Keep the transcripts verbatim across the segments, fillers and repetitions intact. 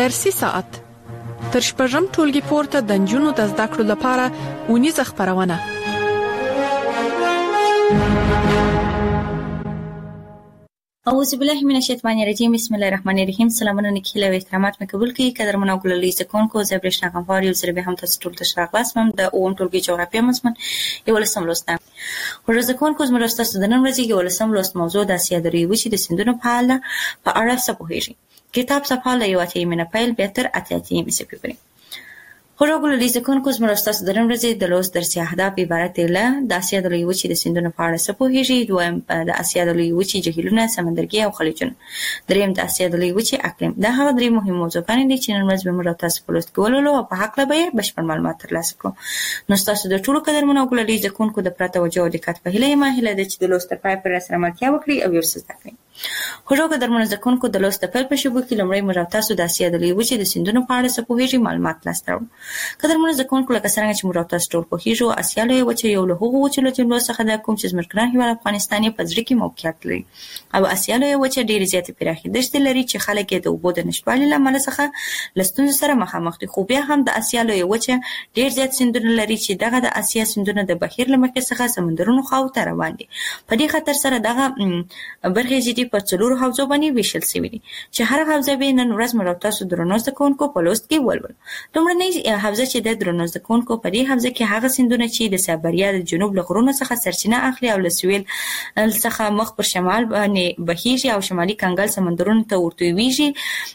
درسي ساعت تر شپږم ټولګي پورته د نجونو د زده کړو لپاره اونیزه خپرونه. اعوذ بالله من الشیطان الرجیم. بسم الله الرحمن الرحیم. سلامونه نیکیله و احترامات مې قبول کړئ. قدرمن او ګلالي زکونکو زبرشنا غفار یو سره به هم تاسو ټول ته شراغ لاسم د اوم ټولګي جغرافیه مضمون یو لسم لوسته. ورځ زکونکو زموږ تاسو د نن ورځې یو لسم لوست موضوع د اسیا د ریوچي د سندونو په اړه په اړه څه پوهیږئ. کتاب صفحه له یو اتیا منه پیل به تر اتیا اتیا مې سپیبري. خورګل لیز کونکو زموږ تاسو د نن ورځې د لوست درسي اهداف عبارت دي له د اسیا د ریوچي د سندونو په اړه څه پوهیږئ. دویم د اسیا د ریوچي جهیلونه، سمندرګي او خلیجونه. دریم د اسیا د ریوچي اقلیم. دا هغه درې مهم موضوعات دي چې نن ورځ به موږ تاسو په لوست کې ولولو او په حق له به بشپړ معلومات ترلاسه کړو. نو تاسو د ټولو قدرمنو او ګلالي زکونکو د پرته توجه او دقت په هیله ما هیله ده چې د لوست په پای پر سره ملتیا وکړي او یو څه زده کړئ. خورو قدرمنو زکونکو د لوست په پیل شوبو کې لمړی موږ تاسو د اسیا د ریوچي د سندونو په اړه څه پوهیږئ معلومات ترلاسه کړو. قدرمنو زکونکو لکه څنګه چې موږ تاسو ټول پوهیږو اسیا لوی وچه یو له هغو وچو له جملو څخه ده کوم چې زموږ ګران هیواد افغانستان په ځړ کې موقعیت لري او اسیا لوی وچه ډېر زیاتې پراخې دښتې لري چې خلک یې د اوبو د نشتوالي له امله څخه له ستونزو سره مخامخ دي. خو بیا هم د اسیا لوی وچه ډېر زیات سیندونه لري چې دغه د اسیا سیندونه د بهیر له مخې څخه سمندرونو خواو ته روان دي. په دې خاطر سره دغه برخې چې په څلورو حوزو باندې ویشل شوي دي چې هر حوزه به نن ورځ موږ تاسو درنو زکونکو په لوست کې ولول. لومړنۍ حوزه چې د درنو زکونکو په دې حوزه کې هغه سیندونه چې د سایبریا د جنوب له غرونو څخه سرچینه اخلي او له سویل څخه مخ پر شمال باندې بهیږي او شمالي کنګل سمندرونو ته ورتويږي.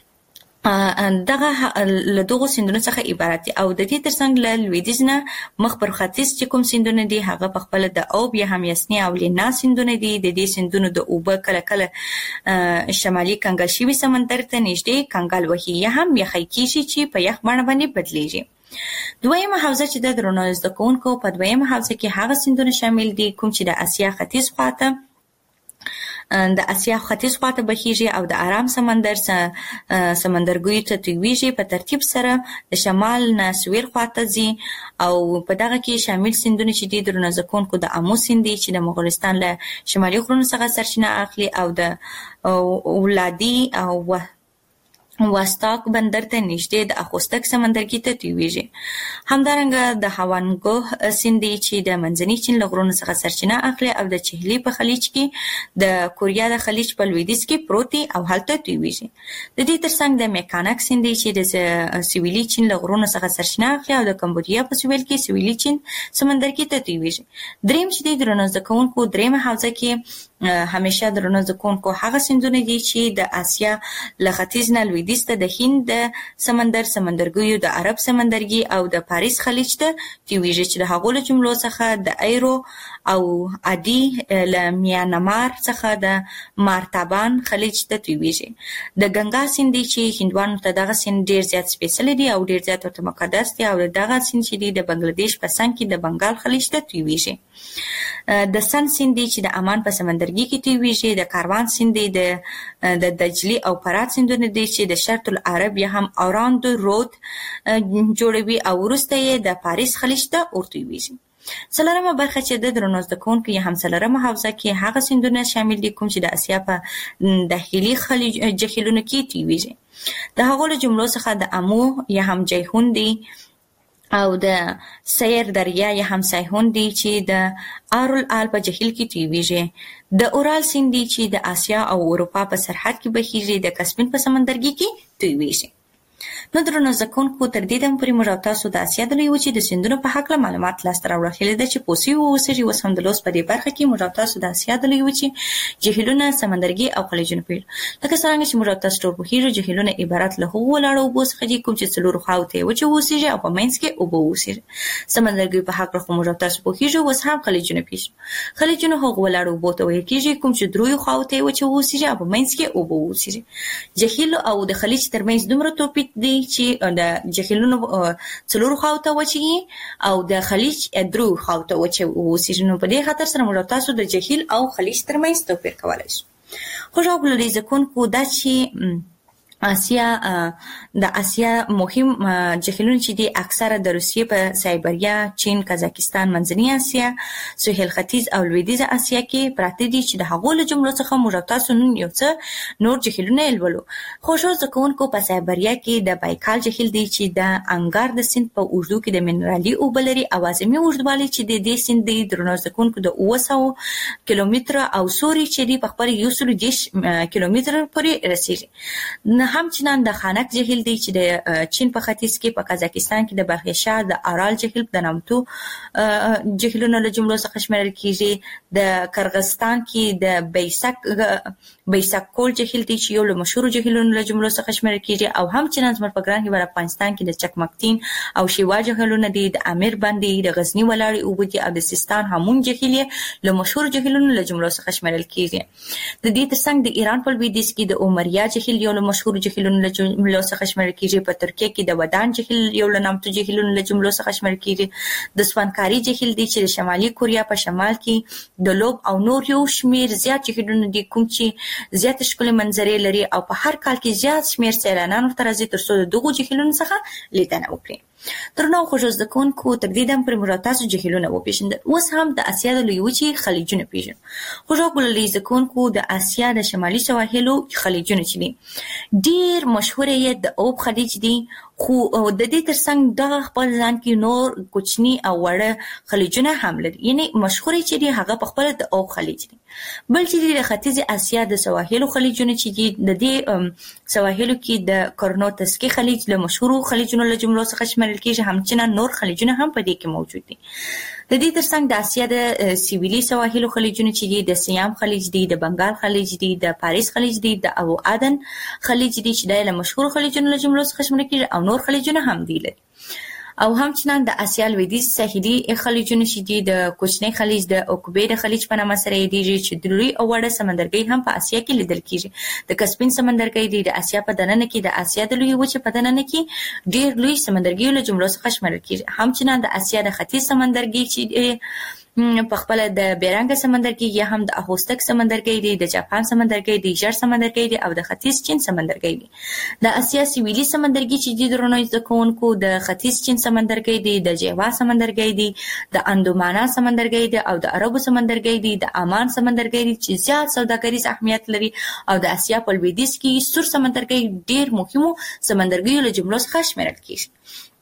دغه له دغو سیندونو څخه عبارت دي او د دې ترڅنګ له لویدیځ نه مخ پر ختیځ چې کوم سیندونه دي هغه په خپل د اوب یا هم یسنی او لینا سیندونه دي. د دې سیندونو د اوبه کله کله شمالي کنګل شوي سمندر ته نږدې کنګل وهي یا هم یخی کیږي چې په یخ بڼه باندې بدلیږي. دویمه حوزه چې د درنو زده کوونکو په دویمه حوزه کې هغه سیندونه شامل دي کوم چې د اسیا ختیځ خواته د اسیا ختیځ خواته بهیږي او د آرام سمندر سمندرګیو ته تویږي. په ترتیب سره د شمال نه سویل خواته ځي او په دغه کې شامل سیندونه چې دي درنو زده کوونکو د امو سیند دی چې د مغولستان له شمالي غرونو څخه سرچینه اخلي او د اولادي او واستاک بندر ته نږدې د اخوستک سمندرګي ته تویږي. همدارنګه د هوانګو سیند چې د منځني چین له غرونو څخه سرچینه اخلي او د چهلي په خلیج کې د کوریا د خلیج په لویدیځ کې پروت دی او هلته تویږي. د دې ترڅنګ د میکانک سیند چې د سویلي چین له غرونو څخه سرچینه اخلي او د کمبودیا په سویل کې سویلي چین سمندرګي ته تویږي. دریم چې د درنو زده کوونکو دریمه حوزه کې همیشه درنو زده کوونکو هغه سیندونه دي چې د اسیا له ختیځ نه لویدیځ ته د هند د سمندر سمندرګیو د عرب سمندرګي او د پاریس خلیج ته تویږي چې د هغو له جملو څخه د ایرو او ادي له میانمار څخه د مارتابان خلیج ته تویږي. د ګنگا سیند چې هندوانو ته دغه سیند ډیر زیات سپیشل دی او ډیر زیات ورته مقدس دی او دغه سیند چې دی د بنگلاديش په څنګ کې د بنگال خلیج ته تویږي. د سن سیند چې د عمان په سمندرګي کې تویږي. د کاروان سیند د د دجلي او فرات سیندونه دي چې د شرط العرب یا هم اوراند رود جوړوي او وروسته یې د پاریس خلیج ته ورتویږي. څلورمه برخه چې د درنو زده کوونکو یا هم څلورمه حوزه کې هغه سیندونه شامل دي کوم چې د اسیا په داخلي خلیج جهیلونو کې تویږي. د هغو له جملو څخه د امو یا هم جیهون دی او د سیر دریا یا هم سیهون دی چې د آرول آل په جهیل کې تویږي. د اورال سیند دی چې د آسیا او اروپا په سرحد کې بهیږي. د کسپین په سمندرګي کې تویږي. نو درنو زده کوونکو تر دې دمه پورې موږ تاسو د اسیا د لوی وچې د سیندونو په هکله معلومات لاسته راوړل. هیله ده چې پوه سوي واوسئ. اوس هم د لوست په دې برخه کې موږ تاسو د اسیا د لوی وچې جهیلونه، سمندرګي او خلیجونه پیل. لکه څنګه چې موږ تاسو ټول پوهیږو جهیلونه عبارت له هغو ولاړو اوبو څخه دي کوم چې څلورو خواو ته وچې اوسېږي او په منځ کې اوبه اوسېږي. سمندرګي په هکله خو موږ تاسو پوهیږو. اوس هم خلیجونه پیژنو. خلیجونه هغو ولاړو اوبو ته ویل کېږي کوم چې دریو خواو ته وچې اوسېږي او په منځ کې اوبه اوسېږي. جهیل او د خلیج ترمنځ دومره توپیر دی چې د جهیلونو څلورو خواو ته وچې او د خلیج درو خواو ته وچې اوسېږي. نو په دې خاطر سره موږ تاسو د جهیل او خلیج ترمنځ توپیر کولی شو. خو ګلالي زده کوونکو دا چې آسیا د آسیا مهم جهیلونه چې دي اکثره د روسیې په سایبریا، چین، قزاقستان، منځنۍ آسیا، سهیل ختیځ او لویدیځه آسیا کې پراته دي چې د هغو له جملو څخه موږ تاسو نن یو څه نور جهیلونه ولولو. خوشو زکونکو په سایبریا کې د بایکال جهیل دی چې د انګار د سیند په اوږدو کې د منرالي اوبه لري. اوازمي اوږدوالی چې د دې سیند دی درنو زکونکو د اوه سوه کیلومتره او سوري چې دی په خپل یو سل دېرش کیلومتره پورې رسیږي. همچنان د خانک جهیل دی چې د چین په ختیځ کې په قزاقستان کې د بلخشاه د آرال جهیل د نامتو جهیلونو له جملو څخه شمیرل کیږي. د قرغستان کې د بیسک بیسکول جهیل دی چې یو له مشهور جهیلونو له جملو څخه شمیرل کیږي. او همچنان زموږ په ګران هیواد افغانستان کې د چکمکتین او شیوا جهیلونه دي، د امیر باندې د غزنی ولاړې اوبه دي او د سیستان همون جهیل له مشهور جهیلونو له جملو څخه شمیرل کیږي. د دې ترڅنګ د ایران په لویدیځ کې د عمریا جهیل یو له مشهور جهیلونو له جملو څخه شمیرل کیږي. په ترکیه کې د ودان جهیل یو له نامتو جهیلونو له جملو څخه شمیرل کیږي. د سوانکاری جهیل دی چې د شمالي کوریا په شمال کې د لوب او نور یو شمیر زیات جهیلونه دي کوم چې زیات ښکلي منظرې لري او په هر کال کې زیات شمیر سیلانیان ورته راځي تر څو د دغو جهیلونو څخه لیدنه وکړي. درنو خوږو زده کوونکو تر دې دم پرې موږ تاسو جهیلونه وپېژندل. اوس هم د اسیا د لویې وچې خلیجونه پېژنو. خوږو ګلالي زده کوونکو د اسیا د شمالي سواحلو خلیجونه چې دي ډېر مشهور یې د اوب خلیج دی، خو د دې ترڅنګ دغه خپل ځان کې نور کوچني او وړه خلیجونه هم لري. یعنی مشهور چې دی هغه په خپل د اوب خلیج دی. بل چې د ختیځ اسیا د سواحلو خلیجونه چې دي د دې سواحلو کې د کرنوتسکي خلیج له مشهور خلیجونو له جملو څخه شمیرل کیږي. همچنان نور خلیجونه هم په دې کې موجود دي. د دې ترڅنګ د اسیا د سیویلي سواحلو خلیجونه چې دي د سیام خلیج دی، د بنگال خلیج دی، د پاریس خلیج دی، د ابو عدن خلیج دی چې د مشهور خلیجونو له جملو څخه شمیرل کیږي او نور خلیجونه هم دي لري. او همچنان د اسیا لویدیځ ساحلي خلیجونه چې دي د کوچنی خلیج د اوکبې د خلیج په نامه سره یادېږي چې د لوی او وړه سمندرګي هم په اسیا کې لیدل کیږي. د کسپین سمندرګي دی د اسیا په دننه کې د اسیا د لوی وچې په دننه کې ډېر لوی سمندرګي له جملو څخه شمیرل کیږي. همچنان د اسیا د ختیځ سمندرګي چې په خپل د بیرنګ سمندرګي یا هم د اهوستک سمندرګي دی، د جاپان سمندرګي دی، ژړ سمندرګي دی او د ختیځ چین سمندرګي دی. د اسیا سویلي سمندرګي چې د درنو زده کوونکو د ختیځ چین سمندرګي دی، د جیوا سمندرګي دی، د اندومانا سمندرګي دی او د عربو سمندرګي دی، د عمان سمندرګي دی چې زیات سوداګریز اهمیت لري. او د اسیا په لویدیځ کې سور سمندرګي ډېر مهمو سمندرګیو له جملو څخه شمیرل کیږي.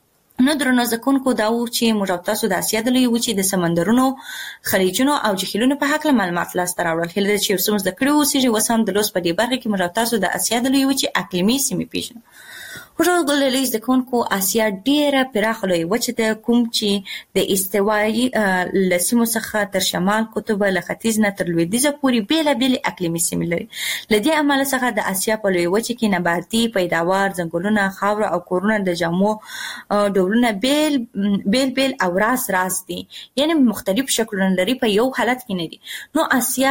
نو درنو زده کوونکو دا و چې موږ تاسو د اسیا د لویې وچې د سمندرونو، خلیجونو او جهیلونو په هکله معلومات لاسته راوړل. هیله ده چې یو څه مو زده کړي اوسېږي. اوس هم د لوست په دې برخه کې موږ تاسو د اسیا د لویې وچې اقلیمي سیمې پېژنو. خوږو ګلالي زده کوونکو اسیا ډېره پراخه لویه وچه ده کوم چې د استوایي له سیمو څخه تر شمال قطبه له ختیځ نه تر لویدیځه پورې بېلابېلې اقلیمي سیمې لري. له دې امله څخه د اسیا په لویه وچه کې نباتي پیداوار، ځنګلونه، خاوره او کورونه د جامو ډولونه بیل بیل بیل او راز راز دي، یعنی مختلف شکلونه لري، په یو حالت کې نه دي. نو اسیا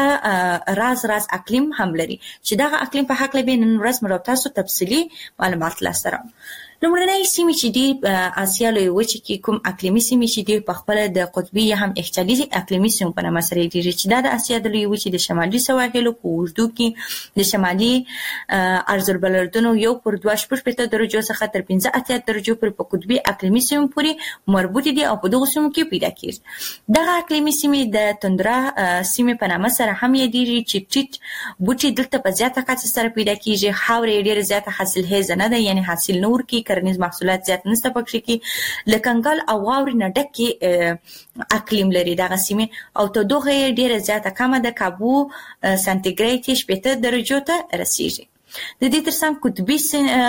راز راز اقلیم هم لري چې دغه اقلیم په هکله به نن ورځ موږ تاسو تفصیلي معلومات لاسته لومړنۍ سیمې چې دي په اسیا لویې وچې کې کوم اقلیمي سیمې چې دي په خپله د قطبي یا هم اقچالي اقلیمي سیمو په نامه سره یادېږي چې دا د اسیا د لویې وچې د شمالي سواحلو په اوږدو کې د شمالي عرض البلدونو یو پر دوه شپږ شپېته درجو څخه تر پنځه اتیا درجو پورې په قطبي اقلیمي سیمو پورې مربوطې دي او په دغو سیمو کې پیدا کېږي. دغه اقلیمي سیمې د توندرا سیمې په نامه سره هم یادېږي چې ټیټ بوټي دلته په زیاته کچه سره پیدا کېږي. خاوره یې ډېره زیاته حاصلخیزه نه ده، یعنې حاصل نه ورکوي، کرنیز محصولات زیات نشته پکې کې. له کنګل او واورې نه ډکې اقلیم لري دغه سیمې او تودوخه یې ډېره زیاته کمه ده، کابو سانتیګریډ شپېته درجو ته رسیږي. د دې ترڅنګ قطبي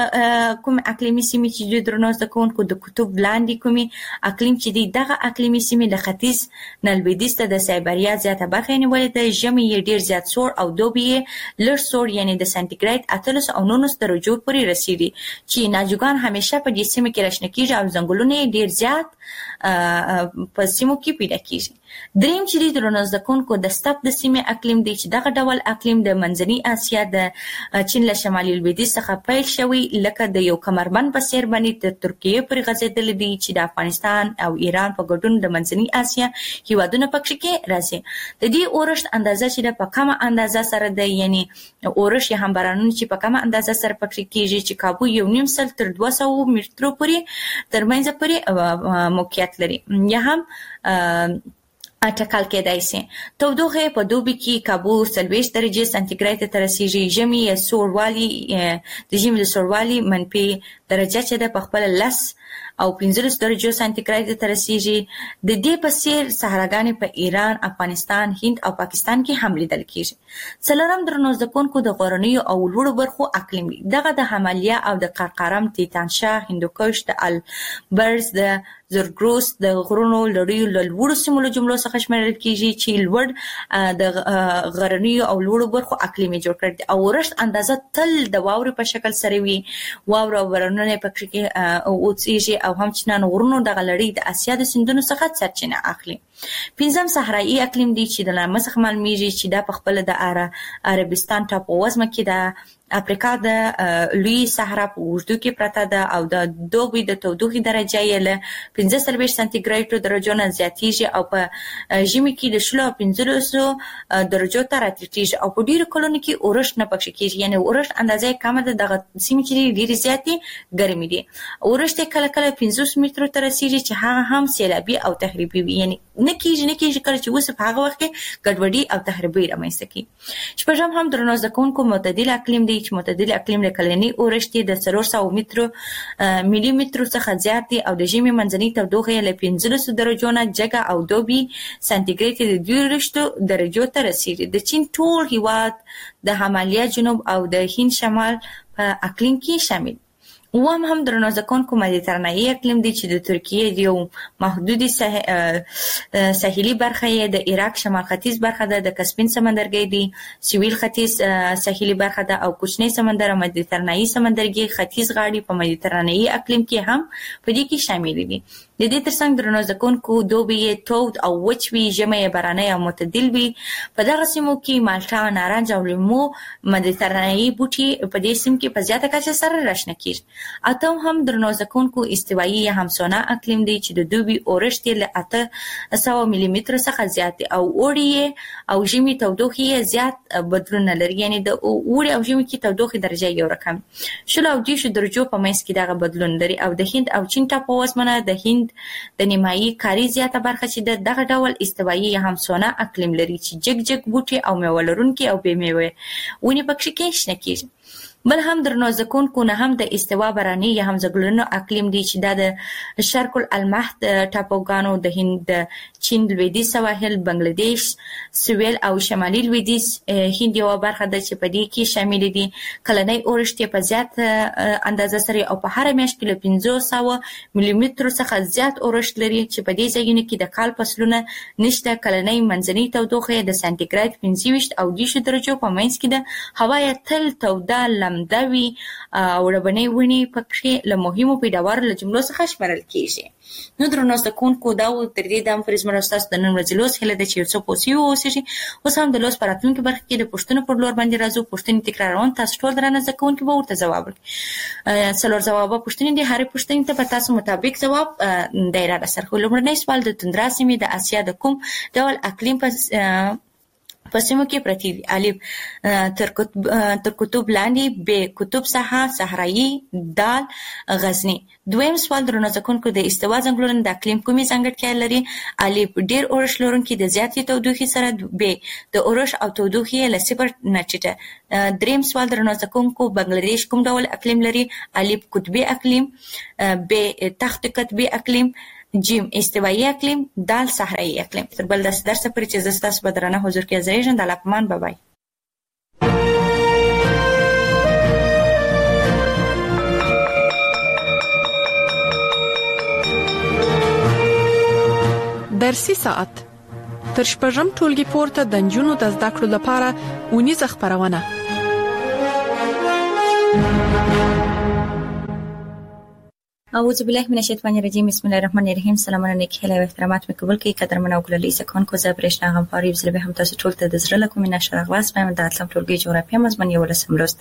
کوم اقلیمي سیمې چې دوی درنو زده کوونکو د قطب لاندې کومې اقلیم چې دي دغه اقلیمي سیمې له ختیځ نه لویدیځ ته د سایبریا زیاته برخه یې نیولې ده. ژمی یې ډېر زیات سوړ او دوبی یې لږ سوړ، یعنې د سانتیګریډ اتلس او نولس درجو پورې رسیږي چې ناجوګان همیشه په دې سیمه کې راشنه کېږي او ځنګلونه یې ډېر زیات په سیمو کې پیدا کېږي. دریم چې دی درنو زده کوونکو د ستپ د سیمې اقلیم دی چې دغه ډول اقلیم د منځنۍ اسیا د چین له شمالي لویدیځ څخه پیل شوی لکه د یو کمربند په څیر باندې تر ترکیه پورې غځېدلی دي چې د افغانستان او ایران په ګډون د منځنۍ اسیا هیوادونه پکې کې راځي. د دې اورښت اندازه چې په کومه اندازه سره د یعنی اورښت یا هم بارانونه چې په کومه اندازه سره پکې کېږي چې کابو یو نیم سل تر دوه سوه مترو پورې ترمنځ پورې موقعیت لري یا هم اټکل کېدای شي. تودوخه په دوبي کې کابو څلوېښت درجې سانتیګریډ ته رسیږي. ژمي یا سوړوالي د ژمي د سوړوالي منفي درجه چې ده په خپله لس او پنځلس درجو سانتیګریډ ته رسیږي. د دې په څېر صحراګانې په ایران، افغانستان، هند او پاکستان کې هم لیدل کېږي. څلورم درنو زده کوونکو د غرنیو او لوړو برخو اقلیم دی. دغه د حمالیه او د قرقرم، تیتانشاه، هندوکش، د البرز، د زرګروس د غرونو لړیو له لوړو سیمو له جملو څخه شمیرل کېږي چې لوړ د غرنیو او لوړو برخو اقلیم یې جوړ کړی دی او ورښت اندازه تل د واورې په شکل سره وي. واوره او بارانونه یې پکې اوسېږي او همچنان غرونو دغه لړۍ د اسیا د سیندونو څخه سرچینه اخلي. پنځم صحرایي اقلیم دی چې د نامه څخه معلومیږي چې دا په خپله د عربستان ټاپووزمه کې د افریقا د لوی صحرا په اوږدو کې پرته ده او د دوبي د تودوخې درجه یې له پنځه څلوېښت سانتیګریډ درجو نه زیاتېږي او په ژمي کې د شلو او پنځلسو درجو ته راټیټېږي او په ډېرو کلونو کې اورښت نه پکې کېږي. یعنې اورښت اندازه یې کمه ده. دغه سیمې چې دي ډېرې زیاتې ګرمې دي. اورښت یې کله کله پنځوس مترو ته رسېږي چې هغه هم سیلابي او تخریبي وي. یعنې نه کېږي نه کېږي کله چې اوس په هغه وخت کې ګډوډي او تخریبي رامنځته کړي. شپږم هم درنو زده کوونکو معتدل اقلیم دی چې معتدل اقلیم د کلني اورښت د څلور سوه مترو ملي مترو څخه زیات دی او د ژمي منځنۍ تودوخه یې له پنځلسو درجو نه جګه او دوبي سانتیګریډ د دېرشو درجو ته رسېږي. د چین ټول هیواد د همالیا جنوب او د هند شمال په اقلیم کې شامل. اووم هم درنو زده کوونکو مدیترانه‌ایي اقلیم دی چې د ترکیې د یو محدودې ساحلي برخه یې د عراق شمال ختیځ برخه ده، د کسپین سمندرګي دی سویل ختیځ ساحلي برخه ده او کوچنی سمندر او مدیترانه‌ایي سمندرګي ختیځ غاړي په مدیترانه‌ایي اقلیم کې هم په دې کې شامل دي. د دې ترڅنګ درنو زده کوونکو دوبي یې تود او وچ وي، ژمی یې باراني او معتدل وي. په دغه سیمو کې مالټا، نارنج او لیمو مدیترانه‌ایي بوټي په دې سیمو کې په زیاته کچه سره راشنه کېږي. اتم هم درنو زده کوونکو استوایي یا همسونه اقلیم دی چې د دوبي اورښت یې له اته سوه ملي مترو څخه زیات دی او اوړي او ژمي تودوخې یې زیات بدلون نه لري. یعنې د اوړي او ژمي کې تودوخې درجه یو رقم شلو او دېرشو درجو په منځ کې دغه بدلون لري او د هند او چین ټاپووزمه د هند د نیمایي کاري زیاته برخه چې د دغه ډول استوایي یا همسونه اقلیم لري چې جګ جګ بوټي او میوه لرونکي او بې میوې ونې پکې کې شنه کېږي. بل هم درنو زده کوونکو نه هم د استوا باراني یا هم ځنګلونو اقلیم دی چې دا د شرق المحد ټاپوګانو د هند، د چین لویدیځ سواحل، بنگلادیش، سویل او شمالي لویدیځ هند یوه برخه ده چې په دې کې شامل دي. کلنی اورښت یې په زیات اندازه سره او په هره میاشت کې له پنځه سوه ملي مترو څخه زیات اورښت لري چې په دې ځایونو کې د کال فصلونه نشته. کلنی منځنۍ تودوخه د سانتیګریډ پنځه ویشت او دېرشو درجو په منځ کې ده. هوا یې تل توده لمده وي او ربنۍ ونې پکې له مهمو پیداوارو له جملو څخه شمېرل کېږي. نو درنو زده کوونکو دا و تر دې دم پورې زموږ ستاسو د نن ورځې لوست هیله ده چې یو څه پوه شوي واوسېږي. اوس هم د لوست په راتلونکي برخه کې د پوښتنو پر لور باندې راځو. پوښتنې تکراروم، تاسو ټول درانه زده کوونکي به ورته ځواب ورکړي. څلور ځوابه پوښتنې دي، هرې پوښتنې ته به تاسو مطابق ځواب دی را رسره کړو. لومړنی سوال د توندرا سیمې د اسیا د کوم ډول اقلیم په په سیمو کې پرتې دي؟ الف تر قطب لاندې، ب قطب ساحه صحرایي، دال غزني. دویم سوال درنو زده کوونکو د استوا ځنګلونه د اقلیم کومې ځانګړتیاوې لري؟ الف ډېر اورښت لرونکي د زیاتې تودوخې سره، ب د اورښت او تودوخې له صفر نه ټیټه. دریم سوال درنو زده کوونکو بنگلادیش کوم ډول اقلیم لري؟ الف قطبي اقلیم، ب تخت قطبي اقلیم، جیم استوایي اقلیم، دال صحرایي اقلیم. تر بل داسې درسه پورې چې زه ستاسو په درانه حضور کې حاضرېږم. د الله په امان، بابای. درسي ساعت تر شپږم ټولګي پورته د نجونو د زده کړو لپاره اونیزه خپرونه. اعوذ بالله من الشیطان الرجیم. بسم الله الرحمن الرحیم. سلامونه نیکی هیله او احترامات مې قبول کړئ. قدرمن او ګلالي زکونکو زه برېښنا غمخوار یو ځل به هم تاسو ټول ته د زړه له کومې نشه راغلاس وایم. د اتلم ټولګي جغرافیه مضمون یولسم لوست ده.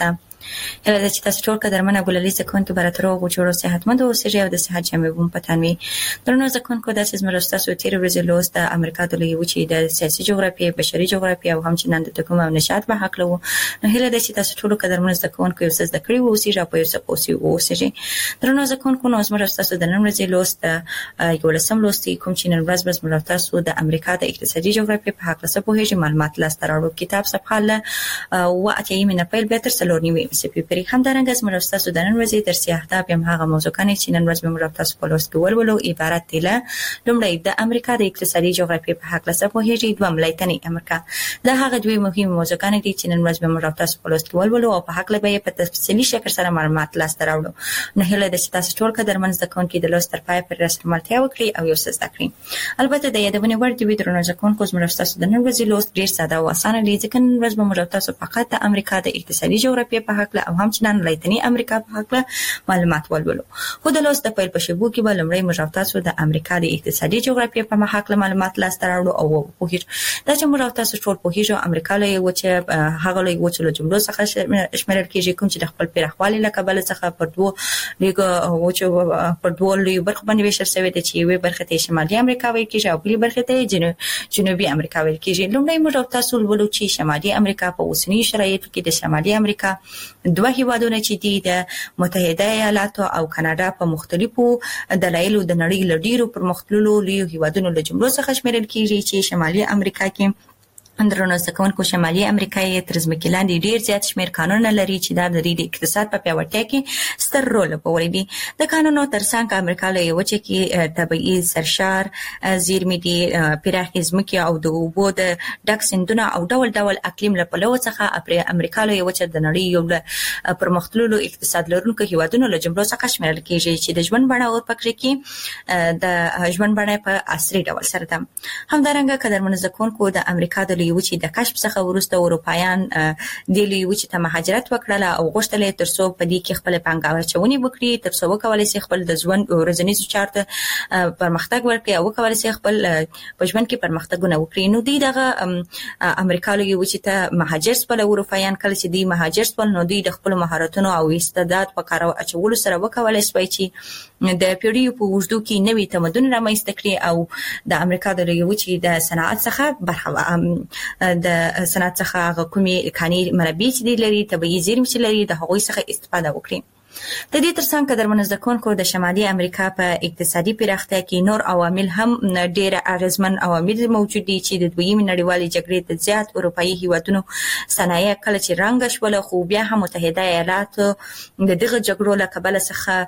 هله د چې تاسو ټول قدرمنه ګللیزه کوونکو براترو غوړو صحتمند او سړي او د صحت جامع بوم پتانوي درنو ځکونکو د سیس مرستاسو تیر ورځې لوست د امریکا د لوی وچی د سیاسي جغرافیه بشري جغرافیه او همچنان د ټکوم او نشاط په حق لو نو هله د چې تاسو ټول قدرمنه ځکونکو یو څه د کړی وو چې را په یو څه اوسې اوسې درنو ځکونکو نو مرستاسو د نن ورځې لوست یو لسم لوست کوم چې نن ورځ بس مرستاسو د امریکا د اقتصادي جغرافیه په حق له په هیڅ معلومات لاس تراړو کتاب صفحه له او اتیمه نه پیل به تر څلور نیمه سپی پرې هم درنګ از مرستاسو د نن ورځې تر سیاحت په هغه موضوع کې چې نن ورځ به مرستاسو په لوست کې ولولو عبارت دی له لومړی د امریکا د اقتصادي جغرافیه په حق له په هیڅ دوه ملایتنی امریکا دا هغه دوی مهمه موضوع دي چې نن ورځ به مرستاسو په لوست کې ولولو او په حق له به په تفصیلي شکل سره معلومات لاس تراوړو نه هله د تاسو ټول قدرمن ځکون کې د لوست تر پای پر رسمالتیا وکړي او یو څه زده کړئ البته د یادونه ورته وي درنو ځکون کوم مرستاسو د نن ورځې لوست ډیر ساده او اسانه دی ځکه نن ورځ به مرستاسو فقط د امریکا د اقتصادي جغرافیه په حق له او همچنان لایتنی امریکا په حق له معلومات ولولو خو د لوست د پیل په شیبو کې به لمړی مرستاسو د امریکا د اقتصادي جغرافیه په حق له معلومات لاس تراوړو او په هیڅ دا چې مرستاسو ټول په هیڅ امریکا له یو چې هغه له یو چې جملو څخه شمیرل کېږي کوم چې د خپل پیرخوالي له کبل څخه پر دوه لګ او چې پر دوه لوی برخه باندې ویشل شوی دی چې وی برخه ته شمالي امریکا وایي کېږي او بلې برخه ته جنوب جنوبي امریکا ویل کېږي لومړی موږ تاسو ولولو چې شمالي امریکا په اوسنی شرایطو کې د شمالي امریکا دوه هیوادونه چې دي د متحده ایالاتو او کاناډا په مختلفو دلایلو د نړۍ لډیرو پر مختلفو لوی هیوادونو له جملو څخه شمیرل کېږي چې شمالي امریکا کې اندرونو ځکونکو شمالي امریکا یې تر ځمکې لاندې ډیر زیات شمیر قانونونه لري چې دا د دې اقتصاد په پیاوړتیا کې ستر رول لوبوي دي د قانونو ترڅنګ امریکا له یو چې کې طبيعي سرشار زیرمې دي پراخې ځمکې او د اوبو د ډک سندونه او ډول ډول اقلیم له پلوه څخه امریکا له یو چې د نړۍ یو پرمختللو اقتصاد لرونکو هیوادونو له جملو څخه شمیرل کېږي چې د ژوند بڼه او پکې کې د ژوند بڼه په عصري ډول سره ده همدارنګه قدرمن ځکونکو د امریکا د یو چې د کشف څخه ورسته اروپایان د یو چې ته مهاجرت وکړه او غوښتل ترڅو په دې کې خپل پنګاوي چونی وکړي ترڅو وکولای شي خپل د ژوند ورځنی چارت پرمختګ ورکړي او وکولای شي خپل په ژوند کې پرمختګونه وکړي نو دوی دغه امریکا له یو چې ته مهاجر سپل اروپایان کله چې دوی مهاجر سپل نو دوی د خپل مهارتونو او استعداد په کار اچولو سره وکولای شي چې د پیړیو په وجودو کې نوې تمدن رامنځته کړي او د امریکا د یو چې د صنعت څخه برخه د صنعت څخه کومي کاني منابع چې لري طبيعي زیرمې چې لري د هغوی څخه استفاده وکړي د دې ترڅنګ قدرمن ځکونکو د شمالي امریکا په اقتصادي پراختیا کې نور عوامل هم ډېر اغیزمن عوامل موجود دي چې د دویمې نړیوالې جګړې د زیات اروپאי هیوادونو صنایع کله چې رنګ شول خو بیا هم متحده ایالات د دغه جګړو له کبله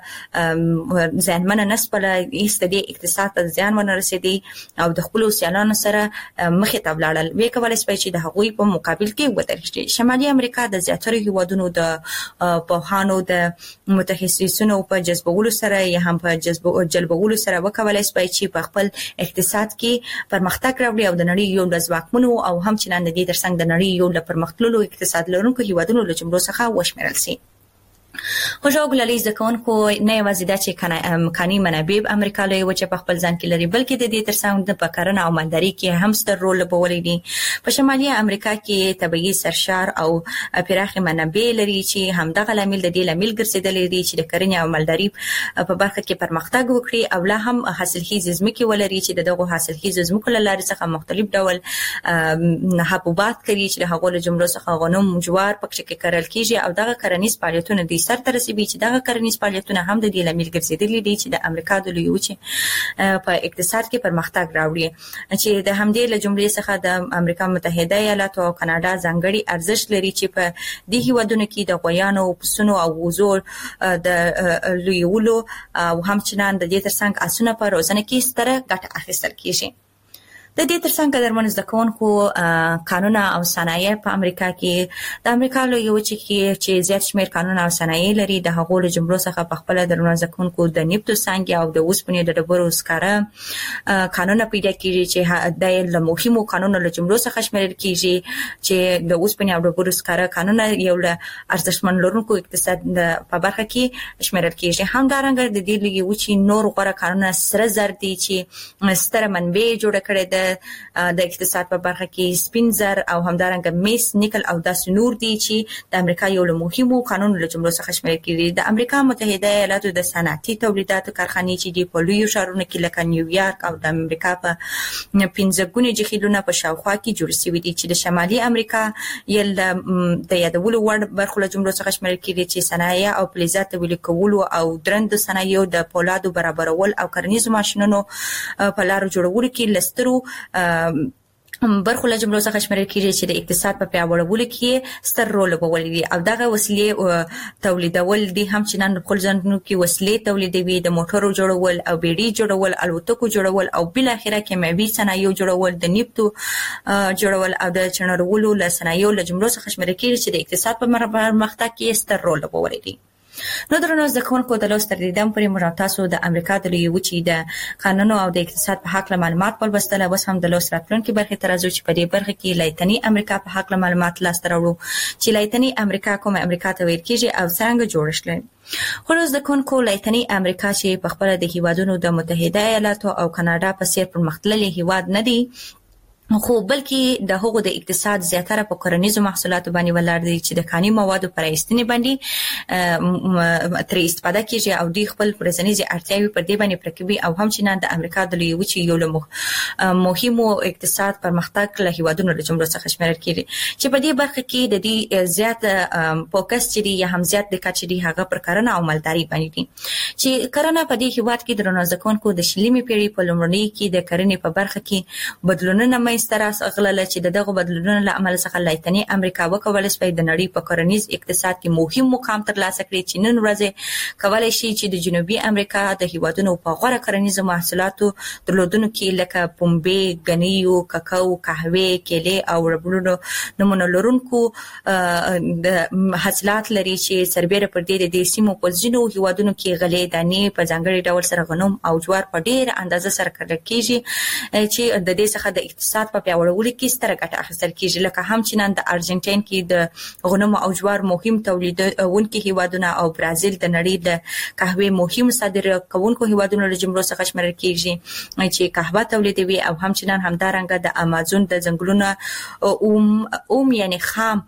څخه ځانمنه نسبله ایستدي اقتصاد ته ځان ونه رسیدي او د خپل سیالانو سره مخې ته ولاړل وی کولای شي چې د هغوی په مقابل کې ودرېږي شمالي امریکا د زیاتره هیوادونو د پوهانو د متخصصینو په جذبولو سره یا هم په جذب جلبولو سره وکولای شي چې په خپل اقتصاد کې پرمختګ راوړي او د نړۍ یو د ځواکمنو او همچنان د دې ترڅنګ د نړۍ یو د پرمختللو اقتصاد لرونکو هیوادونو له جملو څخه وشمیرل شي خوشاله ګلالي ځکونکو نه یوازې دا چې امکاني منابع امریکا له یو چې په خپل ځان کې لري بلکې د دې ترڅنګ د پکارنه او مالداري کې هم ستر رول لوبولی دي په شمالي امریکا کې طبيعي سرشار او پراخه منابع لري چې همدغه لامل د دې لامل ګرځیدل دي چې د کرنې او مالداري په برخه کې پرمختګ وکړي او لا هم حاصلخیز ځمکې ولري چې دغه حاصلخیز ځمکو له لارې څخه مختلف ډول حبوبات کوي چې هغه له جملو څخه غنم جوار پکې کې کرل کیږي او دغه کرنیز فعالیتونه د سر تر رسیدي چې دغه کرنیز فعالیتونه هم د دې لامل ګرځیدلي دي چې د امریکا د لوی چې په اقتصاد کې پرمختګ راوړي چې د همدې له جملې څخه د امریکا متحده ایالاتو او کاناډا ځانګړي ارزښت لري چې په دې هیوادونو کې د غویانو پسونو او وزور د لویولو او همچنان د دې ترڅنګ اسونه په روزنه کې ستره ګټه اخیستل کیږي د دې ترڅنګ درمن ځکونکو قانونا او صنایع په امریکا کې د امریکا له یو چې چې زیات شمیر قانون او صنایع لري د هغو له جملو څخه په خپل درمن ځکونکو د نفت څنګه او د اوسپنې د ډبرو سکاره قانون پیدا کیږي چې د مهمو قانونو له جملو څخه شمیرل کیږي چې د اوسپنې او ډبرو سکاره قانون یو له ارزښتمن لرونکو اقتصاد په برخه کې شمیرل کیږي همدارنګه د دې له یو چې نور غوړه قانون سره زر دي چې ستر منبع جوړ کړي د د اقتصاد په برخه کې سپین زر او همدارنګه میس نیکل او داس نور دي چې د امریکا یو له مهمو قانونو له جملو څخه شمیرل کیږي. د امریکا متحده ایالاتو د صنعتي تولیداتو کارخانې چې د پولیو شهرونو کې لکه نیویارک او د امریکا په پنځه ګونې جهیلونو په شاوخوا کې جوړ شوي دي چې د شمالي امریکا یل د یادولو وړ برخو له جملو څخه شمیرل کیږي چې صنایع او فلزات تولید کولو او درند صنایعو د پولادو برابرول او کرنیزو ماشینونو په لارو جوړولو کې لسترو برخو له جملو څخه شمیرل کیږي چې د اقتصاد په پیاوړولو کې ستر رول لوبوي او دغه وسیلې تولیدول دي هم چې نن په ځانونو کې وسیلې تولیدوي د موټرو جوړول او بیړۍ جوړول الوتکو جوړول او بل اخره کیمیاوي صنایعو جوړول د نیفتو جوړول او د چنړولو له صنایعو له جملو څخه شمیرل کیږي چې د اقتصاد په پرمختګ کې ستر رول لوبوي. نو درنو زده کوونکو د لوست تر دیدن پورې موږ تاسو د امریکا د لوی وچې د قانونو او د اقتصاد په حق معلومات ولوستل. اوس هم د لوست راتلونکي برخه تر راځو چې په دې برخه کې لایتنی امریکا په حق معلومات لاس ته راوړو چې لایتنی امریکا کوم امریکا ته ویل کېږي او څنګه جوړ شوه. خو زده کوونکو لایتنی امریکا چې په خپل د هیوادونو د متحده ایالاتو او کاناډا په څیر پرمختللي هیواد نه دی خو بلکې د هغو د اقتصاد زیاتره په کرنیزو محصولاتو باندې ولاړ دي چې د کاني موادو پر ایستنې باندې تر استفاده کیږي او دوی خپل ورځنیزې اړتیاوې پر دې باندې پرکوي او همچنان د امریکا د لوی وچې یو له مهمو اقتصاد پرمختګ له هیوادونو له جملو څخه شمیرل کیږي چې په دې برخه کې د دې زیات فوکس چې دی یا هم زیات د کچې دی هغه پر کرنه او مالداري باندې دي چې کرنه په دې هیواد کې د رنازکونکو د شلیمي پیړۍ په لومړنۍ کې د کرنې په برخه کې بدلونونه ستراس اغلل چې دغه بدلونونو له عمل څخه لایتنی امریکا وکولای شي د نړۍ په کرنیز اقتصاد کې مهم مقام ترلاسه کړي چې نن ورځ کولای شي چې د جنوبي امریکا د هیوادونو په غوړه کرنیزو محصولاتو درلودونکو کې لکه پنبه، غنیو، کاکاو، قهوه، کېله او ربړونو نمونه لرونکو د حاصلات لري چې سربېره پر دې د سیمو په ځینو هیوادونو کې غلې دانې په ځانګړي ډول سره غنم او جوار په ډېر اندازه سره کړل کېږي چې د دې څخه د اقتصاد په پیاوړولو کې ستره ګټه اخیستل کېږي لکه هم چې نن د ارجنټاین کې د غنم او جوار مهم تولیدونکي هیوادونه او برازیل د نړۍ د قهوه مهم صادرونکو هیوادونو له جملو څخه شمیرل کېږي چې قهوه تولیدوي او هم چې نن همدارنګه د امازون د ځنګلونو اوم اوم یعنی خام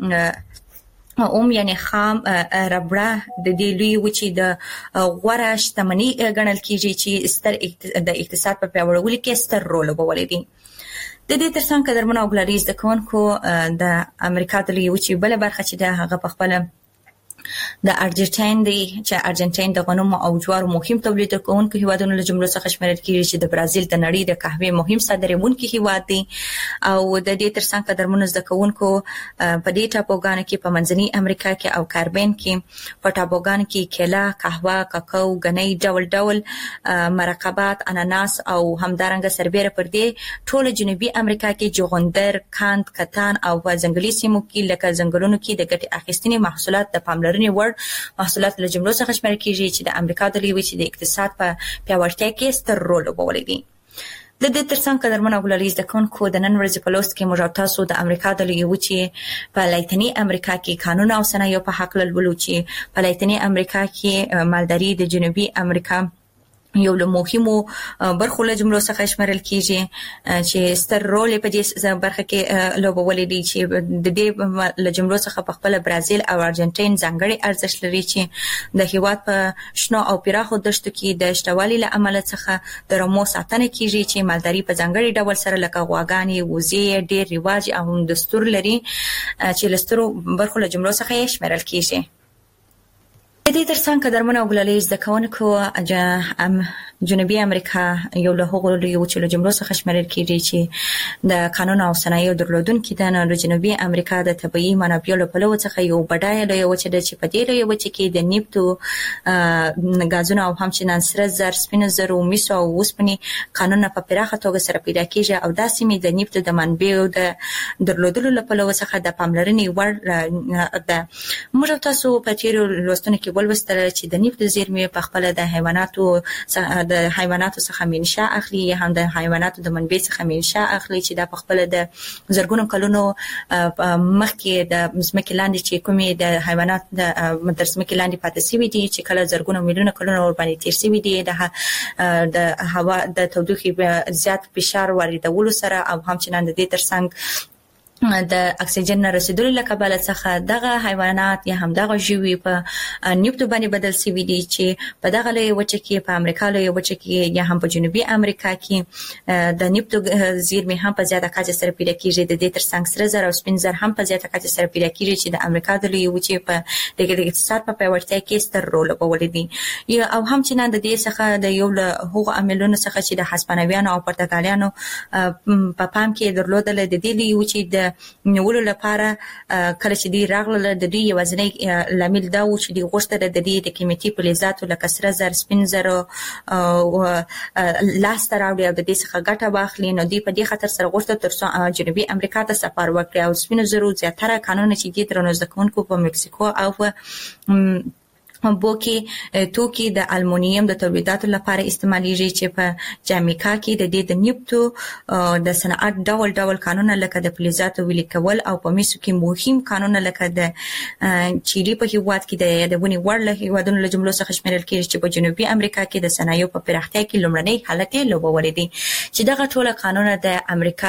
اوم یعنی خام ربړه د دې لوی وچې د غوړه شتمنۍ ګڼل کېږي چې ستر د اقتصاد په پیاوړولو کې ستر رول لوبولی دی. د دې ترڅنګ قدرمنو او ګلریز د کوونکو د امریکا د لوی وچې بل برخه چې د هغه په خپل د ارجنټاین دی چې ارجنټاین د غنم او جوار مهم تولیدونکو هیوادونو له جملو څخه شمیرل کیږي چې د برازیل د نړۍ د قهوه مهم صادرونکو هیواد دی او د دې ترڅنګ قدرمنو زده کوونکو په دې ټاپوګانو کې په منځنۍ امریکا کې او کاربین کې په ټاپوګانو کې کېله، قهوه، کاکاو، غنۍ، ډول ډول مرکبات، اناناس او همدارنګه سربېره پر دې ټول جنوبي امریکا کې جوغندر، کاند، کتان او ځنګلي سیمو کې لکه ځنګلونو کې د ګټې اخیستنې محصولات د پاملرنې وړ محصولات له جملو څخه شمیرل کېږي چې د امریکا د لوی وچې د اقتصاد په پیاوړتیا کې ستر رول لوبولی دی. د دې ترڅنګ قدرمنو او ګلریز د کوونکو د نن ورځې په لوست کې موږ تاسو د امریکا د لوی وچې په لایتنی امریکا کې قانون او صنایع په حق لولو چې په لایتنی امریکا کې مالداري د جنوبي امریکا یو له مهمو برخو له جملو څخه شمیرل کېږي چې ستر رول په دې برخه کې لوبولی دی چې د دې له جملو څخه په خپل برازیل او ارجنټاین ځانګړي ارزښت لري چې د هیواد په شنو او پراخو دښتو کې د شتوالي له امله څخه د رمو ساتنه کېږي چې مالداري په ځانګړي ډول سره لکه غواګانې، وزې ډېر رواج او دستور لري چې له سترو برخو له جملو څخه یې شمیرل کېږي. د دې ترڅنګ قدرمنو او ګلریز د کوونکو جنوبي امریکا یو له هغو لوی وچو له جملو څخه شمیرل کېږي چې د قانون او صنایعو درلودونکي ده. نو د جنوبي امریکا د طبیعي منابعو له پلوه څخه یو بډایه لویه وچه ده چې په دې لویه وچه کې د نیفتو غازونو او همچنان سره زر، سپینو زرو، مسو او اوسپنې کانونه په پراخه توګه سره پیدا کېږي او دا سیمې د نیفتو د منابعو د درلودلو له پلوه څخه د پاملرنې وړ ده. موږ تاسو په تېرو لوستونو کې ولوستل چې د نیفتو زیرمې په خپل د حیواناتو د حیواناتو څخه منشأ اخلي یا هم د حیواناتو د منبع څخه منشأ اخلي چې دا په خپل د زرګونو کلونو مخکې د ځمکې لاندې چې کومې د حیوانات د د ځمکې لاندې پاتې شوي دي چې کله زرګونو میلیونه کلونه ور باندې تیر شوي دي د د هوا د تودوخې زیات فشار واردولو سره او همچنان د دې ترڅنګ د اکسیجن نه رسیدلو له کبله څخه دغه حیوانات یا هم دغه ژوي په نیپتو باندې بدل شوي دي چې په دغه لویه وچه کې په امریکا لویه وچه کې یا هم په جنوبي امریکا کې د نیپتو زیرمې هم په زیاته کچه سره پیدا کیږي. د دې ترڅنګ سره زر او سپین زر هم په زیاته کچه سره پیدا کیږي چې د امریکا د لویه وچې په د اقتصاد په پیاوړتیا کې ستر رول لوبولی دی. او هم چې نه د دې څخه د یو له هغو عاملونو څخه چې د هسپانویانو او پرتګالیانو په پام کې درلودل د دې لویه وچې د نیولو لپاره کله چې دی راغله د دې یوازینی لامل دا و چې دی غوښتل د دې د قیمتي فلزاتو لکه سره زر سپین زر او لاس ته راوړي او د دې څخه ګټه واخلي. نو دی په دې خاطر سره غوښتل ترڅو جنوبي امریکا ته سفر وکړي او سپینو زرو زیاتره قانون چې دی تر نوزده کوونکو په مکسیکو او بوکي توکي د المونیم د تولیداتو لپاره استعمالېږي چې په جامیکا کې د دې د نیپتو د صنعت ډول ډول قانونونه لکه د فلزاتو ویلي کول او په میسو کې مهم قانونونه لکه د چيلي په هیواد کې د یادونې وړ له هیوادونو له جملو څخه شمیرل کېږي چې په جنوبي امریکا کې د صنایعو په پراختیا کې لومړنی حالت یې لوبولی دی چې دغه ټول قانونونه د امریکا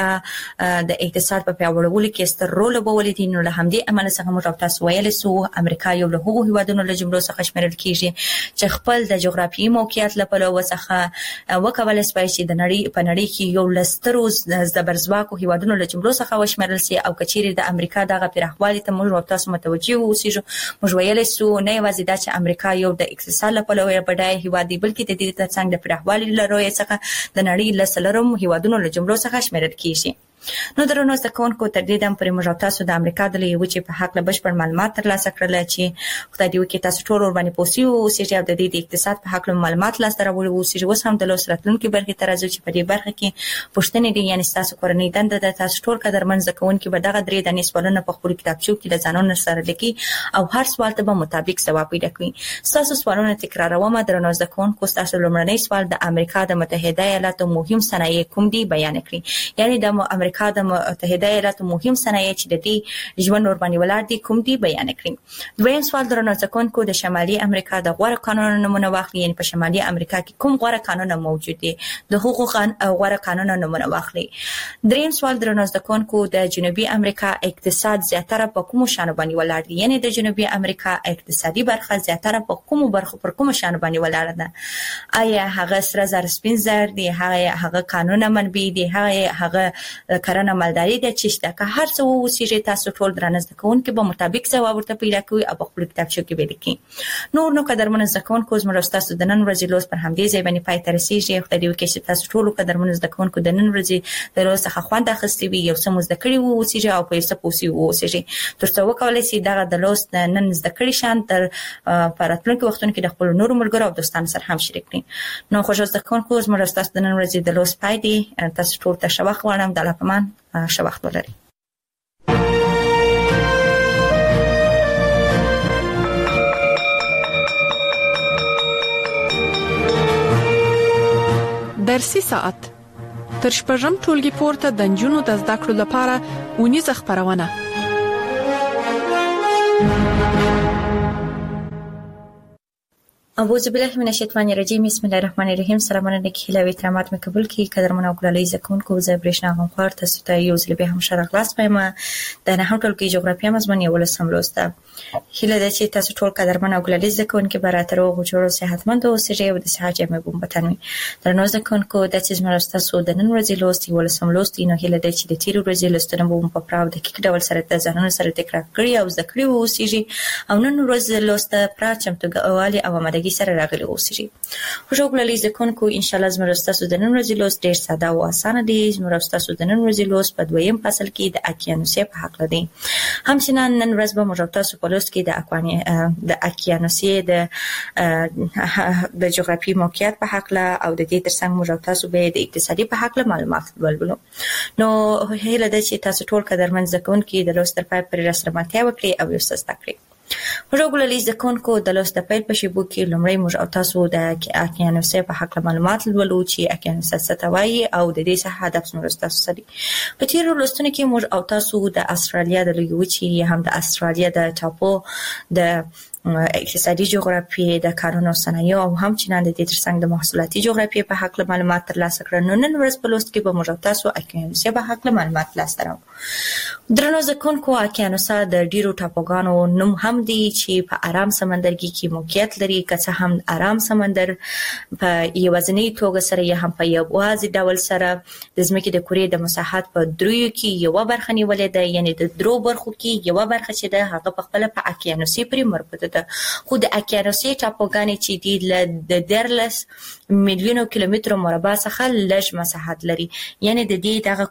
د اقتصاد په پیاوړولو کې ستر رول لوبولی دي. نو له همدې امله څخه موږ تاسو ویلی سو امریکا یو له هغو هیوادونو له جملو څخه شمیرل کیږي چې خپل د جغرافیایي موقعیت لپاره څخه وکولای شي چې د نړۍ په نړۍ کې یو لسترو زبرځواکو هیوادونو له جملو څخه وشمیرل شي او کچېرې د امریکا دغه پراخوالي ته موږ تاسو متوجي اوسئ. موږ ویلی سو نه یوازې دا چې امریکا یو د اقتصاد لپاره یو بډای هیواد دی بلکې د دې ترڅنګ د پراخوالي له رویې څخه د نړۍ له څلورم هیوادونو له جملو څخه شمیرل کیږي. نو درنو زده کوونکو تر دې دم پورې موږ تاسو د امریکا د لویې وچې په هکله بشپړ معلومات ترلاسه کړل چې خدای دې وکړي تاسو ټول ورباندې پوه شوي اوسئ او د دې د اقتصاد په هکله معلومات لاسته راوړي اوسئ. اوس هم د لوست راتلونکي برخې ته راځو چې په دې برخه کې پوښتنې دي یعنې ستاسو کورنۍ دنده ده تاسو ټول قدرمن زده کوونکي به دغه درې دانې سوالونه په خپلو کتابچو کې له ځانونو سره لیکي او هر سوال ته به مطابق ځواب پیدا کړي. ستاسو سوالونه تکراروم. درنو زده کوونکو ستاسو لومړنی سوال د امریکا د متحده ایالاتو مهم صنایع کوم دي بیان کړئ. یعنې د امریکا د متحده ایالاتو مهم صنایع چې د دې ژوند ور باندې ولاړ دي کوم دي بیان کړئ. دویم سوال درنو زده کوونکو د شمالي امریکا د غوره قانونونو نمونه واخلئ. یعنې په شمالي امریکا کې کوم غوره قانونونه موجود دي د هغو غوره قانونونو نمونه واخلئ. دریم سوال درنو زده کوونکو د جنوبي امریکا اقتصاد زیاتره په کومو شیانو باندې ولاړ دی. یعنې د جنوبي امریکا اقتصادي برخه زیاتره په کومو برخو پر کومو شیانو باندې ولاړه ده. آیا هغه سره زر سپین زر دي هغه قانونونه منبع دي هغه هغه کرنه مالداري ده چې شته که هر څه ووسیږي تاسو ټول درنه زده کوونکي به مطابق ځواب ورته پیدا کوئ او په خپلو کتابچو کې به لیکئ. نور نو قدرمنو زده کوونکو زموږ ستاسو د نن ورځې لوست پر همدې ځای باندې پای ته رسېږي. خدای دې وکړي چې تاسو ټولو قدرمنو زده کوونکو د نن ورځې د لوست څخه خوند اخیستی وي یو څه مو زده کړي واوسیږي او په یو څه پوه شوي واوسیږي تر څو وکولی شي دغه د لوست نن زده کړي شیان تر په راتلونکي وختونو کې د خپلو نورو ملګرو او دوستانو سره هم شریک کړئ. نو خوږو زده کوونکو زموږ ستاسو د نن ورځې د لوست پای دی. تاسو ټول ته ښه وخت غواړم. د الله په امان ښه وخت ولرئ. درسي ساعت تر شپږم ټولګي پورته د نجونو د زده کړو لپاره اونیزه خپرونه. اعوذ بالله من الشیطان الرجیم. بسم الله الرحمن الرحیم. سلامونه نیکی هیله و احترامات مې قبول کړئ. قدرمن او ګلالي زده کوونکو زه برېښنا غمخوار تاسو ته یو ځل بیا هم ښه راغلاست وایم. د نهم ټولګي جغرافیه مضمون یولسم لوست ده. هیله ده چې تاسو ټول قدرمن او ګلالي زده کوونکي به راته روغ جوړ صحتمند اوسئ او د صحت جامې به مو په تن وي. درنو زده کوونکو دا چې زموږ ستاسو د نن ورځې لوست یولسم لوست دی نو هیله ده چې د تېرې ورځې لوستونه به مو په پوره او دقیق ډول سره د ځانونو سره تکرار کړي او زده کړي واوسئ او نن ورځ لوست پوره چمتووالی او آمادګي سره راغلي اوسئ. خوږو ګلالي زده کوونکو ان شاء الله زموږ ستاسو د نن ورځې لوست ډېر ساده او اسانه دی. زموږ ستاسو د نن ورځې لوست په دویم فصل کې د اقیانوسیې په هکله دی. همچنان نن ورځ به موږ تاسو په لوست کې د اقواني د اقیانوسیې د د جغرافیایي موقعیت په هکله او د دې ترڅنګ موږ تاسو به د اقتصادي په هکله معلومات ولولو. نو هیله ده چې تاسو ټول قدرمن زده کوونکي د لوست تر پای پورې راسره ملتیا وکړئ او یو څه زده کړئ. راغلي زکونکو د لوست پیل په شیبو کې لومړی موږ او تاسو د اقیانوسیا په حق معلومات لولو چې اقیانوسیا څه ته وایي او د دې څخه هدف څه تاسو سره. په تیرو لوستونو کې موږ او تاسو د استرالیا د لویې وچې یا هم د استرالیا د ټاپو د اقتصادي جغرافیې د کارونو صنایع او هم چنان د دې ترڅنګ د محصولاتي جغرافیې په حق معلومات ترلاسه کړل. نو نن ورځ په لوست کې به موږ او تاسو اقیانوسیا په حق معلومات ترلاسه کړو. درنو زکونکو اقیانوسیا د ډیرو ټاپوګانو نوم هم دی چې په آرام سمندرګي کې موقعیت لري، که څه هم آرام سمندر په یوازینی توګه سره یا هم په یوازې ډول سره د ځمکې د کورې د مساحت په دریو کې یو برخه نیولې ده، یعنی د درو برخو کې یو برخه چې ده هغه په خپل په اقیانوسیا پورې مربوطه ده. خو د اقیانوسیا ټاپوګانې چې دي د دیرلس میلیونو کیلومترو مربع څخه لږ مساحت لري، یعنی د دې دغه